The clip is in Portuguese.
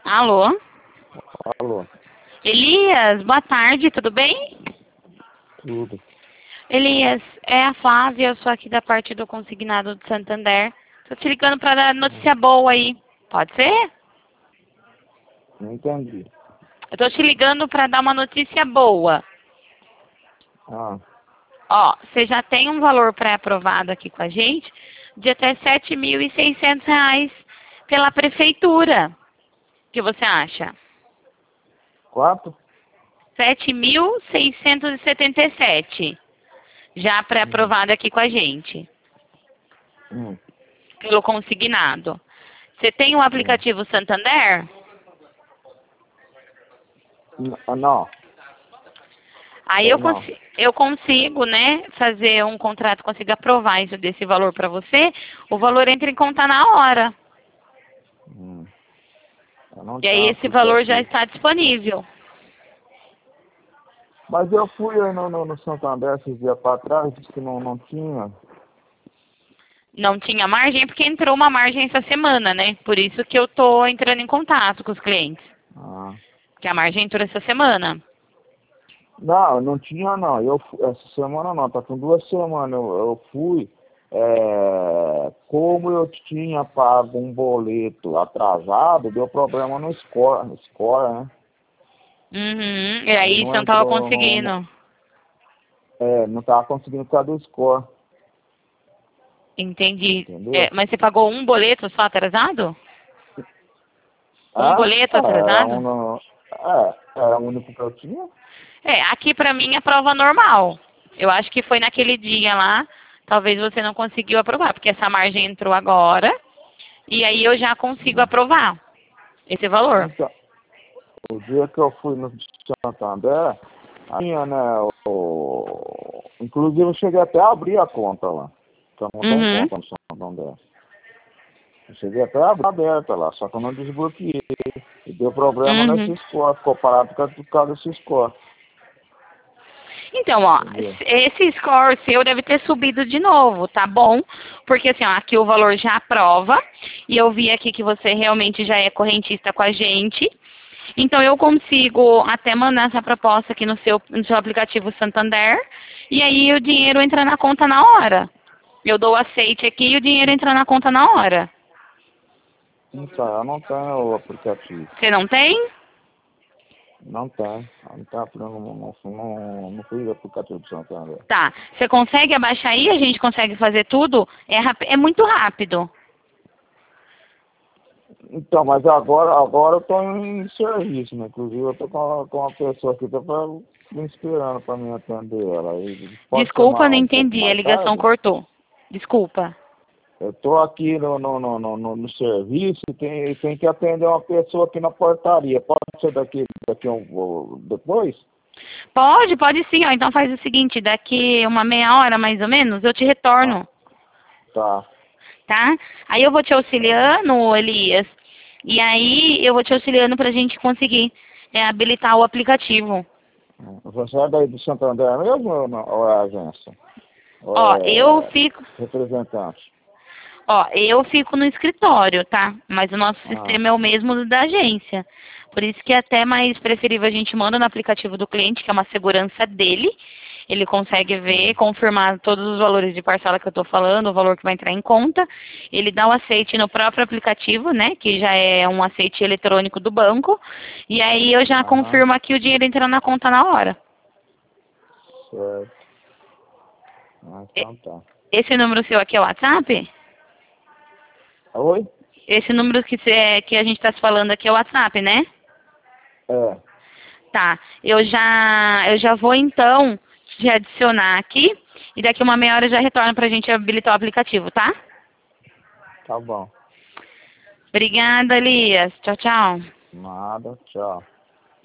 Alô? Alô, Elias, boa tarde, tudo bem? tudo. Elias, é a Flávia, eu sou aqui da parte do consignado do Santander. Tô te ligando para dar notícia boa aí. Pode ser? Não entendi. Eu tô te ligando para dar uma notícia boa. Ah, Ó, você já tem um valor pré-aprovado aqui com a gente de até R$ 7.600 pela prefeitura. O que você acha? 4? 7.677. Já Hum, pré-aprovado aqui com a gente, hum, pelo consignado. Você tem o hum. aplicativo Santander? Não, Aí tem não. eu consigo, né, fazer um contrato, consigo aprovar isso desse valor para você, o valor entra em conta na hora. Hum, eu não E aí tenho esse valor já aplicativo. está disponível. Mas eu fui aí no Santander esses dias para trás, disse que não tinha. Não tinha margem porque entrou uma margem essa semana, né? Por isso que eu tô entrando em contato com os clientes. Ah, Que a margem entrou essa semana. não tinha não. Essa semana não, tá com 2 semanas. Eu fui. Como eu tinha pago um boleto atrasado, deu problema no score, né? Uhum. E Aí aí não você não tava entrou, não, conseguindo. não tava conseguindo por causa do score, Entendi. É, entendeu? mas você pagou um boleto só atrasado? Um Ah, boleto atrasado? era o único que eu tinha. É, aqui pra mim é prova normal. Eu acho que foi naquele dia lá, talvez você não conseguiu aprovar, porque essa margem entrou agora, e aí eu já consigo Hum. aprovar esse valor. Então, o dia que eu fui no Santander, tinha, né, inclusive eu cheguei até a abrir a conta lá, que eu não tenho Uhum. conta no Santander. Eu cheguei até a abrir aberta lá, só que eu não desbloqueei. E deu problema Uhum. nesse score, ficou parado por causa desse score, Então, ó, entendeu? esse score seu deve ter subido de novo, tá bom? Porque assim, ó, aqui o valor já aprova, e eu vi aqui que você realmente já é correntista com a gente. Então eu consigo até mandar essa proposta aqui no seu aplicativo Santander, e aí o dinheiro entra na conta na hora. Eu dou o aceite aqui e o dinheiro entra na conta na hora. Então, eu não tenho o aplicativo. Você não tem? Não tem. Não tem, não fui aplicativo do Santander. Tá. Você consegue abaixar aí? A gente consegue fazer tudo? É muito rápido. Então, mas agora eu estou em serviço, né? Inclusive eu estou com uma pessoa aqui tá me esperando para me atender ela. E pode ser Desculpa, não um pouco entendi. A mais ligação tarde? cortou. Desculpa. Eu estou aqui no serviço e tem que atender uma pessoa aqui na portaria. Pode ser depois? Pode sim, ó. Então faz o seguinte, daqui uma meia hora mais ou menos, eu te Ah, retorno, tá. tá? Aí eu vou te Tá bom. auxiliando, Elias. E aí eu vou te auxiliando pra gente conseguir habilitar o aplicativo. Você é daí do Santander mesmo ou é agência? Ou Ó, eu é fico, representante? eu fico no escritório, tá? Mas o nosso Ah, sistema é o mesmo do da agência. Por isso que é até mais preferível a gente manda no aplicativo do cliente, que é uma segurança dele. Ele consegue ver, hum, confirmar todos os valores de parcela que eu estou falando, o valor que vai entrar em conta. Ele dá o aceite no próprio aplicativo, né? Que já é um aceite eletrônico do banco. E aí eu já aham, confirmo aqui o dinheiro entrando na conta na hora. certo. Ah, E- então tá. Esse número seu aqui é o WhatsApp? Oi? Esse número que a gente está se falando aqui é o WhatsApp, né? É, Tá. Eu já vou então te adicionar aqui e daqui uma meia hora eu já retorno pra gente habilitar o aplicativo, tá? tá bom. Obrigada, Elias. Tchau, tchau. Nada, tchau.